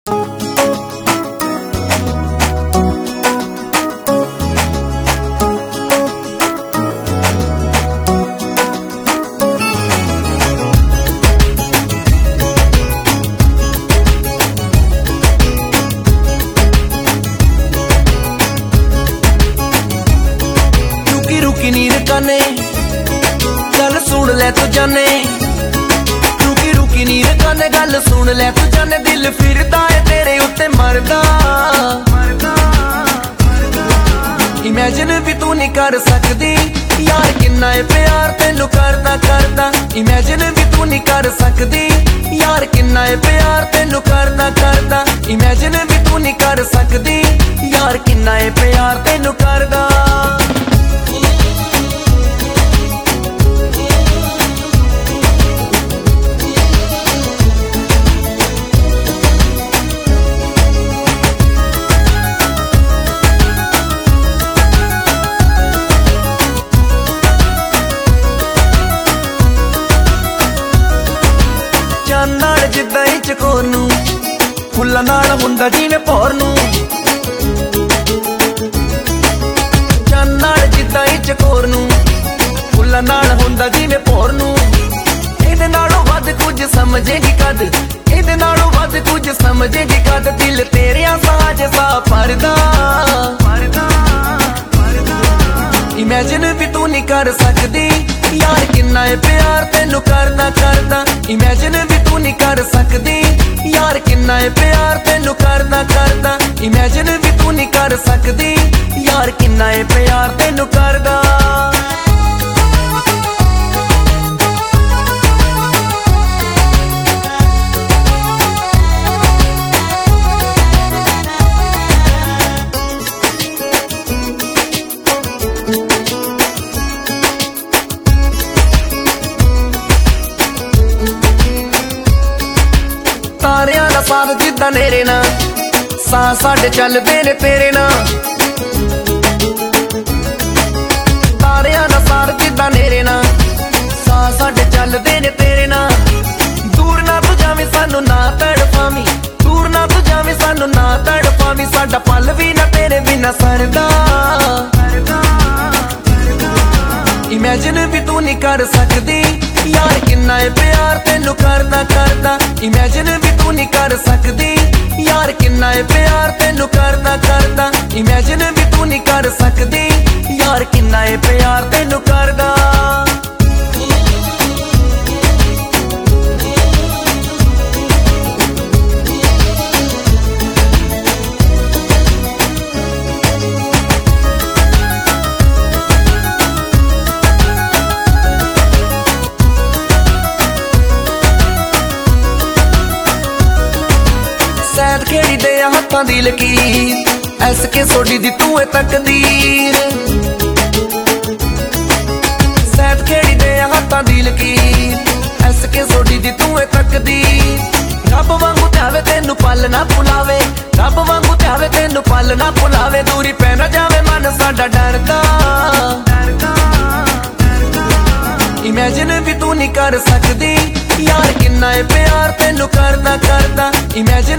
काने गल सुन ले तू जाने, रुकी रुकी नीर काने गल सुन ले तू जाने, दिल फिरदा है तेरे उत्ते मरदा। इमेजिन भी तू नहीं कर सकदी यार किन्ना है प्यार तेनू करदा करदा। इमेजिन भी तू नहीं कर सकदी यार किन्ना है प्यार तेनू करदा करदा। इमेजिन भी तू नहीं कर सकदी यार किन्ना है प्यार तेनू करदा। नाल जिद्दां ही चकोर नूं फुल्लां नाल हुंदा जिवें भौर नूं। चंद नाल जिद्दां ही चकोर नूं फुल्लां नाल हुंदा जिवें भौर नूं। इहदे नालों वध कुछ समझेगी कद, इहदे नालों वध कुछ समझेगी कद। दिल तेरियां साज सा भरदा। इमेजिन भी तू नहीं कर सकदी यार किन्ना है प्यार तेनू करदा करदा। इमेजिन भी तू नहीं कर सकदी यार किन्ना है प्यार तेनू करदा करदा। इमेजिन भी तू नहीं कर सकदी यार किन्ना है प्यार तेनू करदा। तारियां दा साथ जिद्दां नेरे ना साह साडे चलदे ने तेरे ना। तारियां दा साथ जिद्दां नेरे ना साह साडे चलदे ने तेरे ना। दूर ना तू जावीं सानू ना तड़पावीं, दूर ना तू जावीं सानू ना तड़पावीं। साडा पल भी ना तेरे बिना सरदा। इमेजिन भी तू नहीं कर सकदी यार किन्ना है प्यार तेनू करदा करदा। इमेजिन भी तू नहीं कर सकदी यार किन्ना है प्यार तेनू करदा करदा। इमेजिन भी तू नहीं कर सकदी यार किन्ना है प्यार तेनू करदा। सैद खेड़ी दे हत्थां दी लकीर ऐस के सोडी दी तू है तकदीर। सैद खेड़ी दे हत्थां दी लकीर ऐस के सोडी दी तू है तकदीर। रब वांगू त्यावे तेनू पल ना भुलावे, रब वांगू त्यावे तेनू पल ना भुलावे। दूरी पै ना जावे मन साडा डरदा। इमेजिन भी तू नहीं कर सकदी यार किन्ना है प्यार तेनू करदा करदा। इमेजिन